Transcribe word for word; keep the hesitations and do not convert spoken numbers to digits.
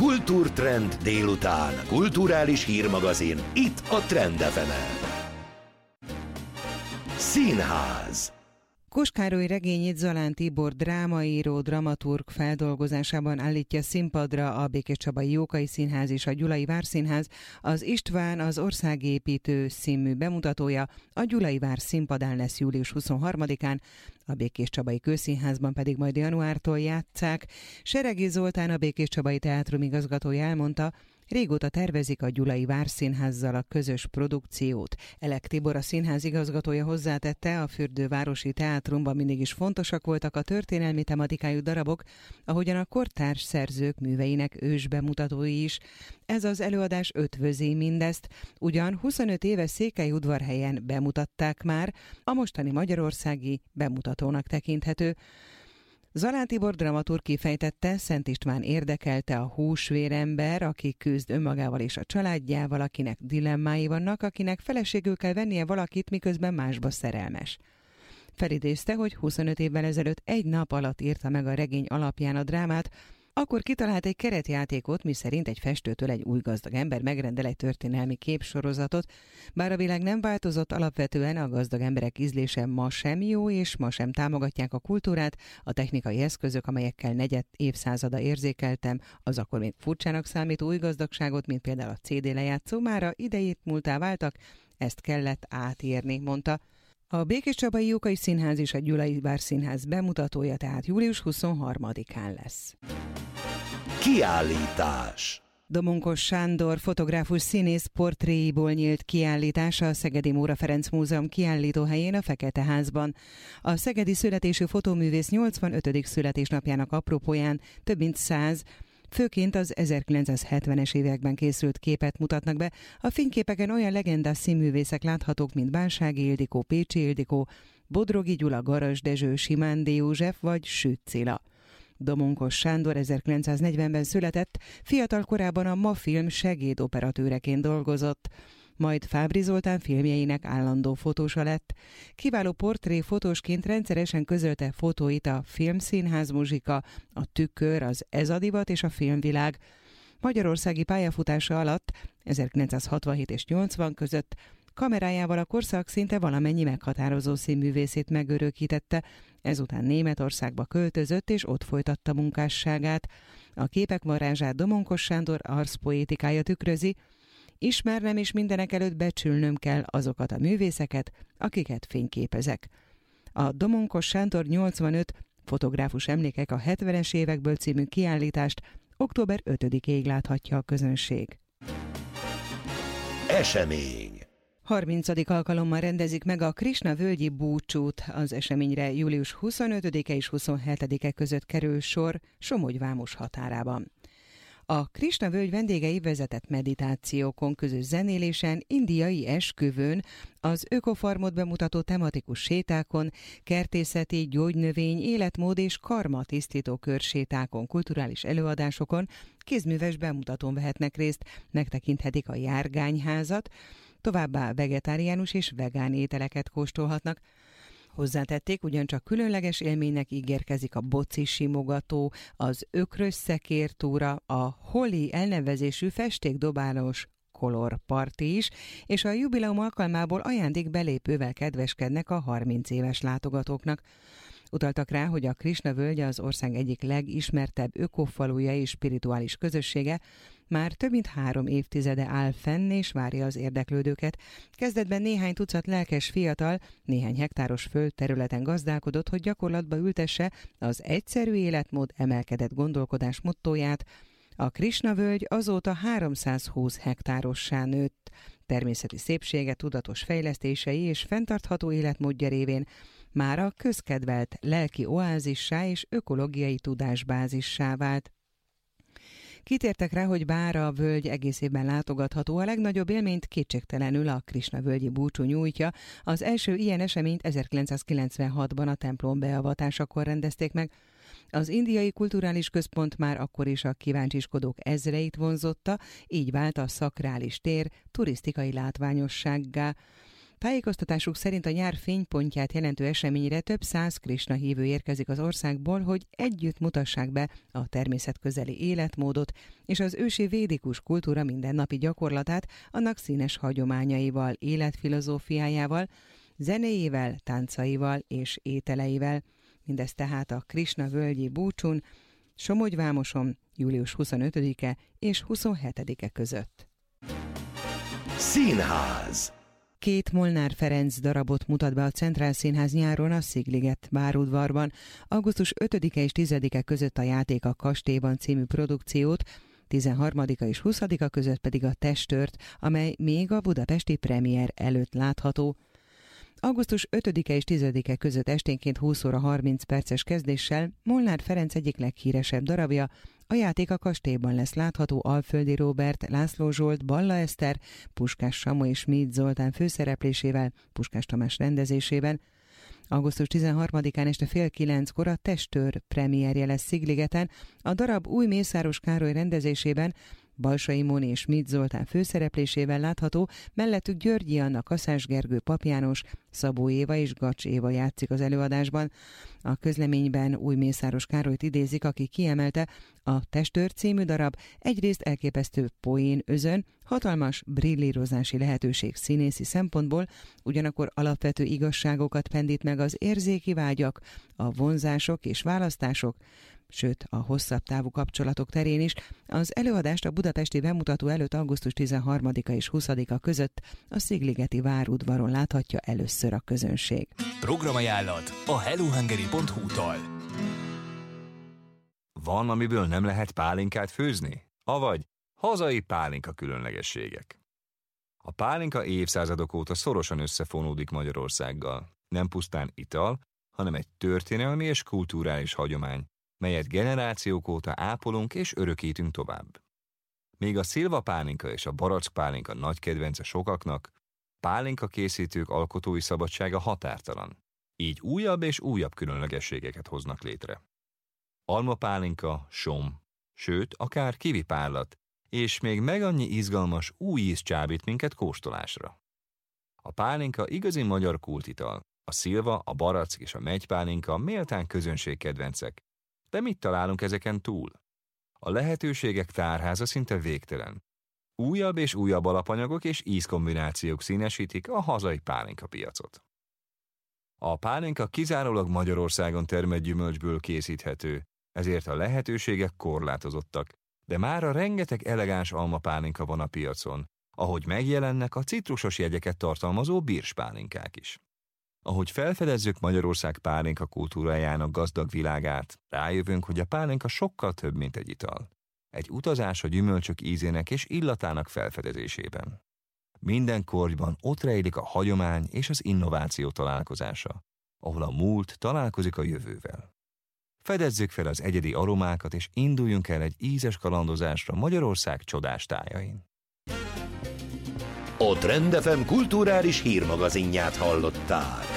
Kultúrtrend délután. Kulturális hírmagazin. Itt a Trend ef emen. Színház. Kós Károly regényét Zalán Tibor drámaíró, dramaturg feldolgozásában állítja színpadra a Békéscsabai Jókai Színház és a Gyulai Várszínház. Az István az országépítő című bemutatója a Gyulai Vár színpadán lesz július huszonharmadikán, a Békéscsabai Kőszínházban pedig majd januártól játsszák. Seregi Zoltán, a Békéscsabai Teátrum igazgatója elmondta, régóta tervezik a Gyulai Várszínházzal a közös produkciót. Elek Tibor, a színház igazgatója hozzátette, a Fürdővárosi Teátrumban mindig is fontosak voltak a történelmi tematikájú darabok, ahogyan a kortárs szerzők műveinek ősbemutatói is. Ez az előadás ötvözi mindezt. Ugyan huszonöt éve Székelyudvarhelyen bemutatták már, a mostani magyarországi bemutatónak tekinthető. Zalán Tibor dramaturg kifejtette, Szent István érdekelte a húsvérember, aki küzd önmagával és a családjával, akinek dilemmái vannak, akinek feleségül kell vennie valakit, miközben másba szerelmes. Felidézte, hogy huszonöt évvel ezelőtt egy nap alatt írta meg a regény alapján a drámát, akkor kitalált egy keretjátékot, miszerint egy festőtől egy új gazdag ember megrendel egy történelmi képsorozatot. Bár a világ nem változott, alapvetően a gazdag emberek ízlése ma sem jó, és ma sem támogatják a kultúrát, a technikai eszközök, amelyekkel negyed évszázada érzékeltem, az akkor még furcsának számító új gazdagságot, mint például a cé dé lejátszó, mára idejét múltá váltak, ezt kellett átírni, mondta. A Békéscsabai Jókai Színház és a Gyulai Várszínház bemutatója tehát július huszonharmadikán lesz. Kiállítás. Domonkos Sándor fotográfus színész portréiból nyílt kiállítás a Szegedi Móra Ferenc Múzeum kiállítóhelyén, a Fekete Házban. A szegedi születésű fotóművész nyolcvanötödik születésnapjának apropóján több mint száz, főként az ezerkilencszázhetvenes években készült képet mutatnak be. A fényképeken olyan legendás színművészek láthatók, mint Bánsági Ildikó, Pécsi Ildikó, Bodrogi Gyula, Garas Dezső, Simándi József vagy Süt Cilla. Domonkos Sándor ezerkilencszáznegyvenben született, fiatal korában a MAFILM segédoperatőreként dolgozott, majd Fábry Zoltán filmjeinek állandó fotósa lett. Kiváló portréfotósként rendszeresen közölte fotóit a Filmszínház Muzsika, a Tükör, az Ez a Divat és a Filmvilág. Magyarországi pályafutása alatt ezerkilencszázhatvanhét és nyolcvan között kamerájával a korszak szinte valamennyi meghatározó színművészét megörökítette, ezután Németországba költözött és ott folytatta munkásságát. A képek varázsát Domonkos Sándor arszpoétikája tükrözi, ismernem és mindenek előtt becsülnöm kell azokat a művészeket, akiket fényképezek. A Domonkos Sándor nyolcvanöt fotográfus emlékek a hetvenes évekből című kiállítást október ötödikéig láthatja a közönség. Esemény. harmincadik alkalommal rendezik meg a Krisna-völgyi búcsút. Az eseményre július huszonötödike és huszonhetedike között kerül sor Somogy-Vámos határában. A Krisna-völgy vendégei vezetett meditációkon, közös zenélésen, indiai esküvőn, az ökofarmot bemutató tematikus sétákon, kertészeti, gyógynövény, életmód és karma tisztító körsétákon, kulturális előadásokon, kézműves bemutatón vehetnek részt, megtekinthetik a járgányházat, továbbá vegetáriánus és vegán ételeket kóstolhatnak. Hozzátették, ugyancsak különleges élménynek ígérkezik a boci simogató, az ökrös szekértúra, a holi elnevezésű festékdobálós kolorparti is, és a jubileum alkalmából ajándékbelépővel kedveskednek a harminc éves látogatóknak. Utaltak rá, hogy a Krisna-völgy az ország egyik legismertebb ökofaluja és spirituális közössége, már több mint három évtizede áll fenn és várja az érdeklődőket. Kezdetben néhány tucat lelkes fiatal néhány hektáros földterületen gazdálkodott, hogy gyakorlatba ültesse az egyszerű életmód emelkedett gondolkodás mottóját. A Krisna-völgy azóta háromszázhúsz hektárossá nőtt. Természeti szépsége, tudatos fejlesztései és fenntartható életmódja révén már a közkedvelt lelki oázissá és ökológiai tudásbázissá vált. Kitértek rá, hogy bár a völgy egész évben látogatható, a legnagyobb élményt kétségtelenül a Krisna-völgyi búcsú nyújtja. Az első ilyen eseményt ezerkilencszázkilencvenhatban a templom beavatásakor rendezték meg. Az Indiai Kulturális Központ már akkor is a kíváncsiskodók ezreit vonzotta, így vált a szakrális tér turisztikai látványossággá. Tájékoztatásuk szerint a nyár fénypontját jelentő eseményre több száz Krisna hívő érkezik az országból, hogy együtt mutassák be a természetközeli életmódot és az ősi védikus kultúra mindennapi gyakorlatát annak színes hagyományaival, életfilozófiájával, zenéjével, táncaival és ételeivel. Mindez tehát a Krisna völgyi búcsún, Somogyvámoson július huszonötödike és huszonhetedike között. Színház. Két Molnár Ferenc darabot mutat be a Centrál Színház nyáron a Szigliget bárudvarban. augusztus ötödike és tizedike között a Játék a kastélyban című produkciót, tizenharmadika és huszadika között pedig a Testőrt, amely még a budapesti premier előtt látható. augusztus ötödike és tizedike között esténként húsz óra harminc perces kezdéssel Molnár Ferenc egyik leghíresebb darabja, a Játék a kastélyban lesz látható Alföldi Róbert, László Zsolt, Balla Eszter, Puskás Samu és Schmidt Zoltán főszereplésével, Puskás Tamás rendezésében. augusztus tizenharmadikán este fél kilenckor a Testőr premierje lesz Szigligeten, a darab új Mészáros Károly rendezésében, Balsai Móni és Schmidt Zoltán főszereplésével látható, mellettük Györgyi Anna, Kaszás Gergő, Pap János, Szabó Éva és Gacs Éva játszik az előadásban. A közleményben új Mészáros Károlyt idézik, aki kiemelte, a Testőr című darab egyrészt elképesztő poén özön, hatalmas brillírozási lehetőség színészi szempontból, ugyanakkor alapvető igazságokat pendít meg az érzéki vágyak, a vonzások és választások, sőt a hosszabb távú kapcsolatok terén is. Az előadást a budapesti bemutató előtt augusztus tizenharmadika és huszadika között a Szigligeti várudvaron láthatja először a közönség. Programajánlat a hellohungary pont hu-tól. Van, amiből nem lehet pálinkát főzni? Avagy hazai pálinka különlegességek. A pálinka évszázadok óta szorosan összefonódik Magyarországgal. Nem pusztán ital, hanem egy történelmi és kulturális hagyomány, melyet generációk óta ápolunk és örökítünk tovább. Még a szilva pálinka és a barack pálinka nagy kedvence sokaknak, pálinka készítők alkotói szabadsága határtalan. Így újabb és újabb különlegességeket hoznak létre. Alma pálinka, som, sőt, akár kivi párlat, és még meg annyi izgalmas új íz csábít minket kóstolásra. A pálinka igazi magyar kultital, a szilva, a barack és a megypálinka méltán közönségkedvencek. De mit találunk ezeken túl? A lehetőségek tárháza szinte végtelen. Újabb és újabb alapanyagok és ízkombinációk színesítik a hazai pálinka piacot. A pálinka kizárólag Magyarországon termett gyümölcsből készíthető, ezért a lehetőségek korlátozottak, de mára rengeteg elegáns almapálinka van a piacon, ahogy megjelennek a citrusos jegyeket tartalmazó birspálinkák is. Ahogy felfedezzük Magyarország pálinka kultúrájának gazdag világát, rájövünk, hogy a pálinka sokkal több, mint egy ital. Egy utazás a gyümölcsök ízének és illatának felfedezésében. Minden korgyban ott rejlik a hagyomány és az innováció találkozása, ahol a múlt találkozik a jövővel. Fedezzük fel az egyedi aromákat, és induljunk el egy ízes kalandozásra Magyarország csodás tájain. A Trend ef em kulturális hírmagazinját hallottál.